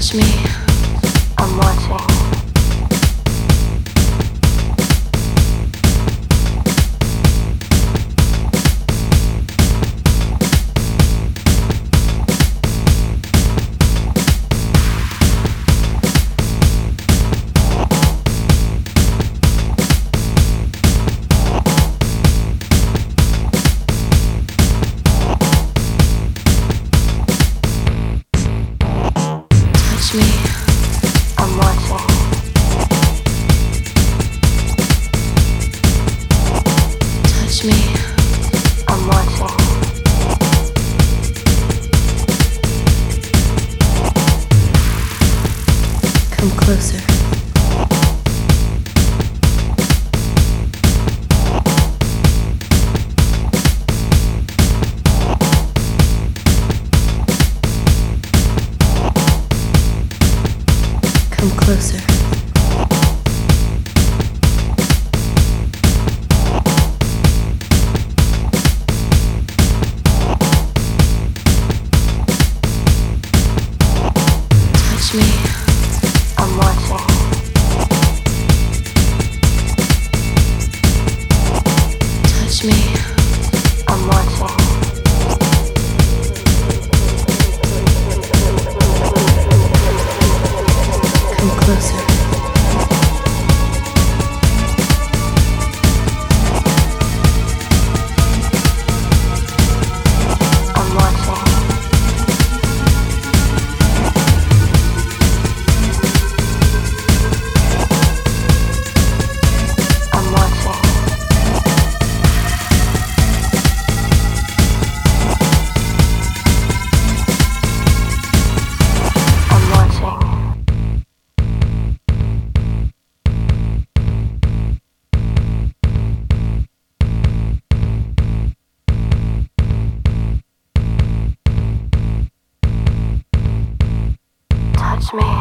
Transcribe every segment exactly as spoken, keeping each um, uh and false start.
Touch me. I'm watching. Touch me. I'm watching. Touch me. I'm watching. Come closer. Come closer. Touch me. I'm watching. Touch me. I'm watching. Come closer. I'm watching. I'm watching. I'm watching. Touch me.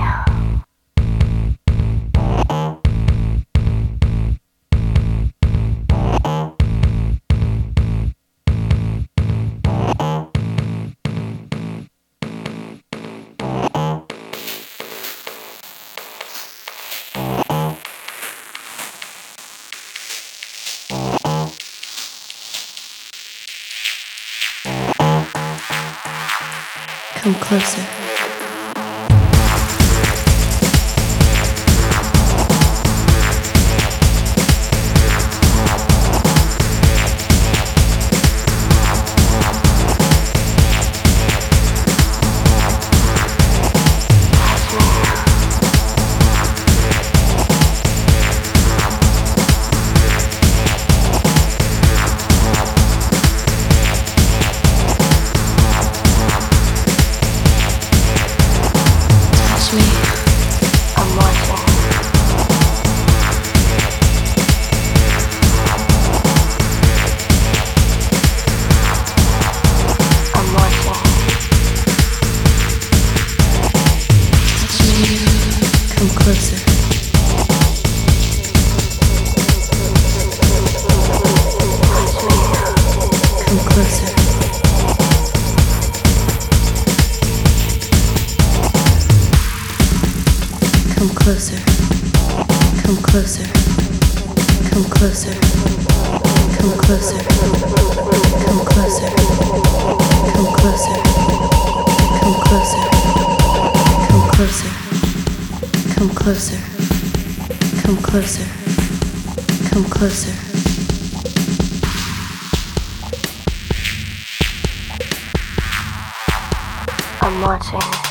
Come closer. Touch me. I'm watching. I'm watching. Touch me. Come closer. Touch me. Come closer. Come closer. Come closer. Come closer. Come closer. Come closer. Come closer. Come closer. Come closer. Come closer. Come closer. Come closer. I'm watching.